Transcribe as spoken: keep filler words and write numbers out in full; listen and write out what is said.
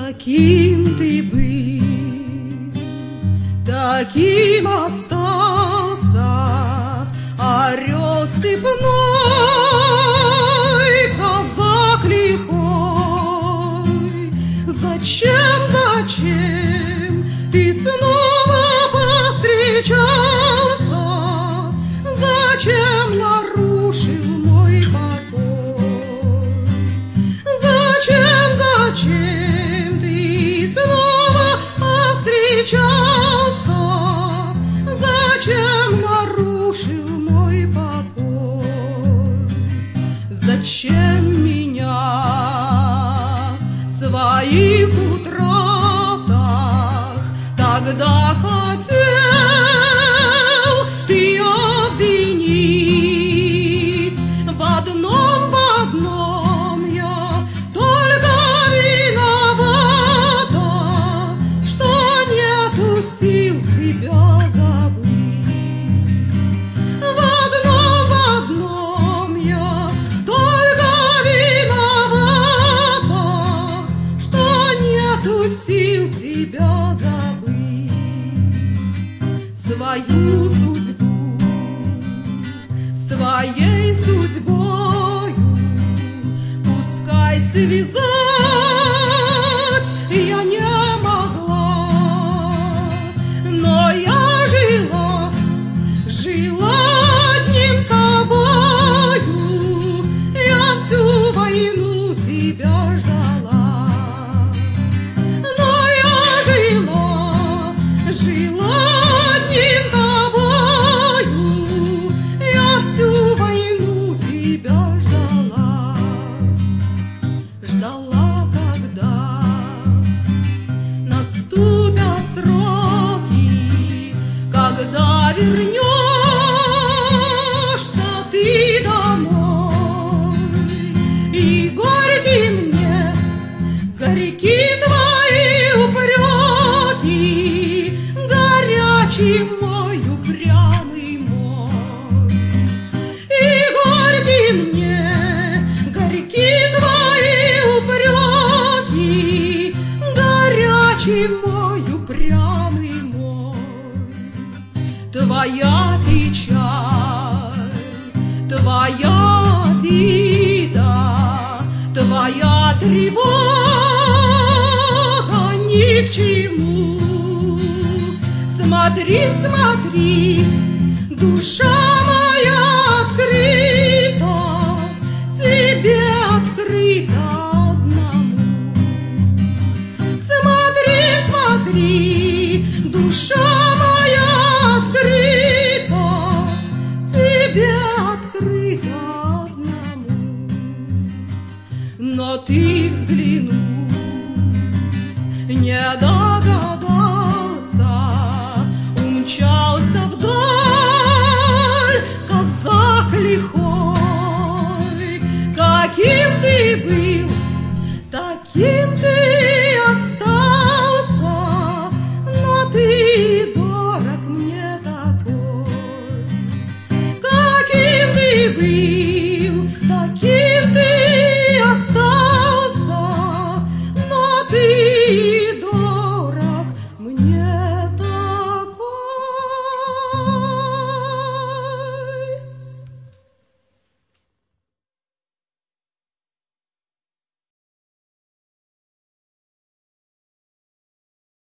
Каким ты был, таким остался, орел степной, казак лихой. Зачем, зачем ты снова повстречался? Зачем нарушил мой покой? Зачем, зачем ты снова повстречался? Зачем нарушил мой покой? Зачем меня в своих утратах тогда хотел ты обвинить? В одном, в одном я только виновата, что нету сил тебя забыть. В одном, в одном я только виновата, что нету сил тебя забыть. Свою судьбу с твоей судьбою пускай связать я не могла, но я жила, жила одним тобою, я всю войну тебя ждала. Но я жила, жила одним тобою, я всю войну тебя ждала. Ждала, когда наступят сроки, когда вернешься ты домой. И горьки мне, горьки твои упреки, горячий мой упрямый мой. И горьки мне, горьки твои упреки, горячий мой упрямый мой. Твоя печаль, твоя обида, твоя тревога ни к чему. Смотри, смотри, душа моя открыта, тебе открыта одному. Смотри, смотри, душа моя открыта, тебе открыта одному. Но ты взглянуть не дай.